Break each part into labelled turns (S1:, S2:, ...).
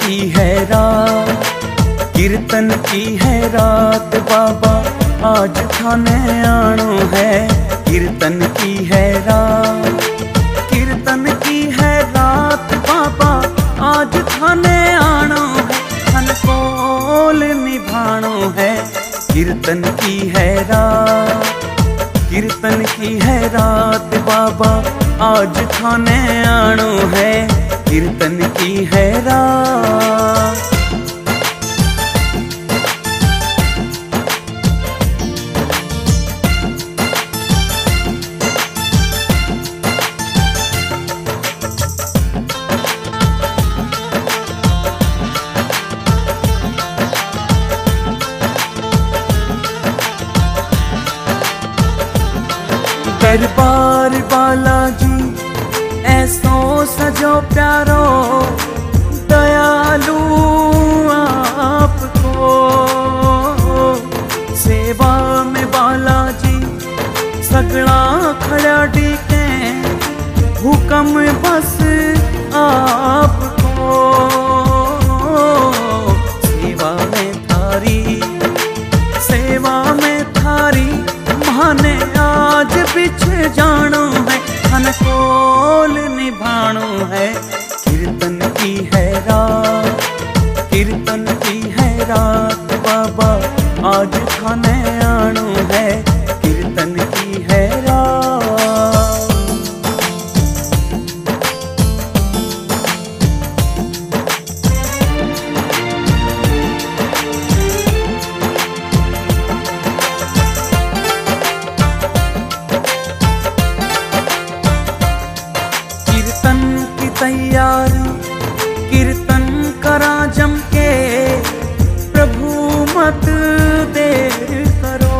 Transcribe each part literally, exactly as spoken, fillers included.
S1: की है रात, कीर्तन की है रात बाबा आज थाने आनो है। कीर्तन की है रात, कीर्तन की है रात बाबा आज थाने आनो है। थन कोल निभानो है। कीर्तन की है रात, कीर्तन की है रात बाबा आज थाने आनो है। कीर्तन की है रात। दरबार बालाजी ऐसो सजो प्यारो दयालु आपको। सेवा में बालाजी सगड़ा खड़ा डीके हुक्म बस आपको। सेवा में थारी, सेवा में थारी माने आज पीछे जानो है। थन कोल निभानो है। कीर्तन की है रात, कीर्तन की है रात बाबा आज थाने आनो है। कीर्तन की है रात। तैयारी कीर्तन करा जम के, प्रभु मत देर करो।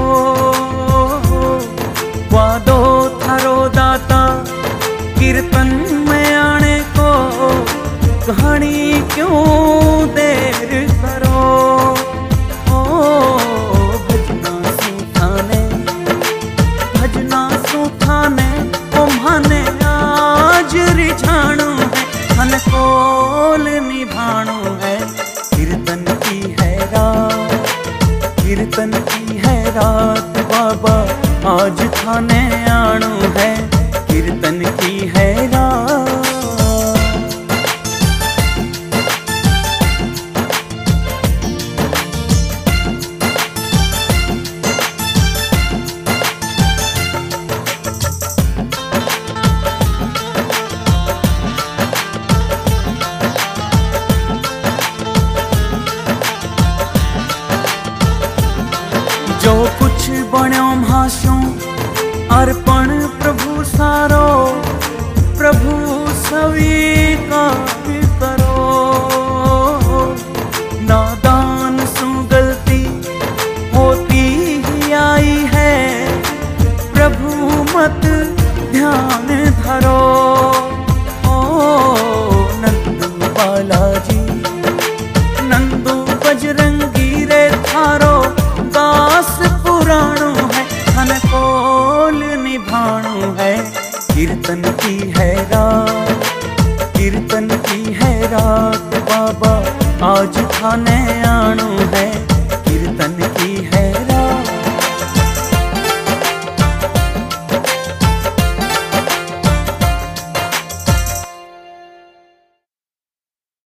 S1: वादो थारो दाता कीर्तन में आने को, कहानी क्यों देर करो। ओ भजना सुठाने, भजना सुठाने ओ माने आज रिझाणो है। थन कोल निभाणो है। कीर्तन की है रात, कीर्तन की है रात बाबा आज थाने आनो है। कीर्तन की है रात। जो कुछ बण्यो भाषो अर्पण प्रभु सारो, प्रभु स्वीकार करो। नादान सु गलती होती ही आई है, प्रभु मत ध्यान धरो। ओ नंदू बालाजी, नंदू बजरंगी रे थारो दास पुराणो है। थन कोल निभाणो है। कीर्तन की है रात, कीर्तन की है रात बाबा आज थाने आनो है।